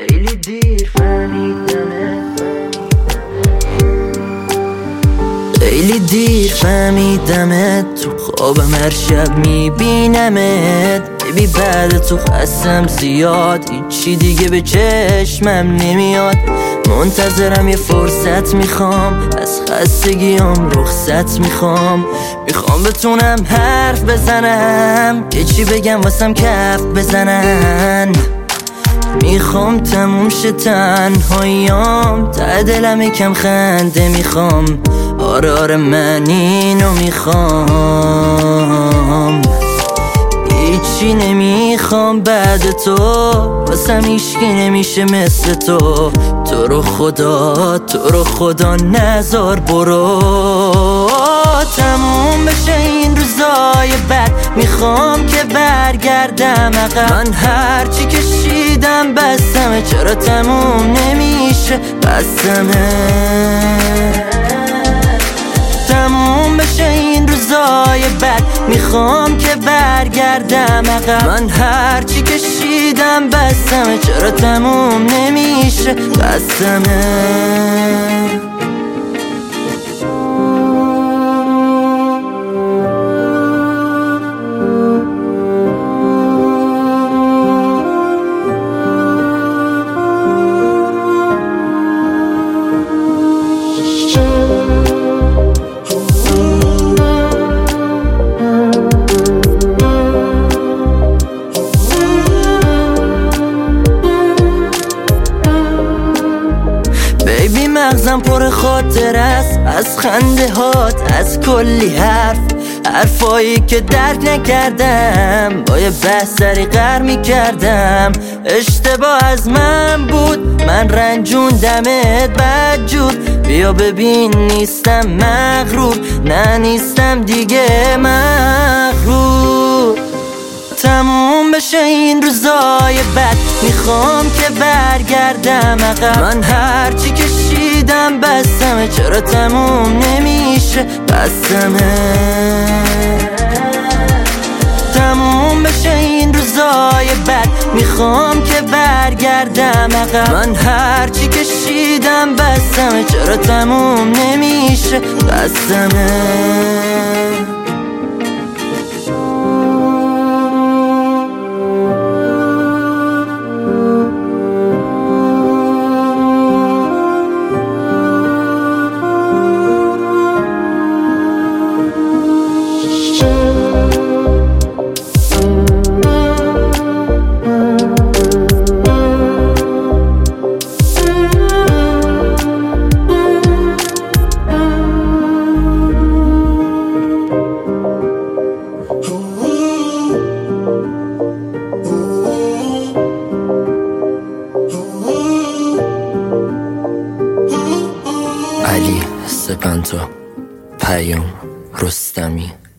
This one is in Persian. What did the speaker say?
خیلی دیر فهمیدمت تو خوابم هر شب میبینمت ببی بعد تو خستم زیاد هیچی دیگه به چشمم نمیاد منتظرم یه فرصت میخوام از خستگیام رخصت میخوام بتونم حرف بزنم یه چی بگم واسم کف بزنن میخوام تموم شه تنهاییام ته دلم یکم خنده میخوام آره من اینو میخوام هیچی نمیخوام بعد تو واسم هیچکی نمیشه مثل تو رو خدا نذار برو تموم بشه این روزای بد میخوام که برگردم عقب من هرچی کشیدم بستمه چرا تموم نمیشه بستمه تموم بشه این روزای بد میخوام که برگردم عقب من هرچی کشیدم بستمه چرا تموم نمیشه بستمه مغزم پر خاطر است از خنده هات از کلی حرفایی که درک نکردم با یه بحث سری غر میکردم اشتباه از من بود من رنجوندمت بدجور بیا ببین نیستم مغرور نه نیستم دیگه مغرور تموم بشه این روزای بد میخوام که برگردم عقب من هرچی کشیدم بستمه چرا تموم نمیشه بستمه تموم بشه این روزای بد میخوام که برگردم عقب من هرچی کشیدم بستمه چرا تموم نمیشه بستمه علی سپنتا پیام رستمی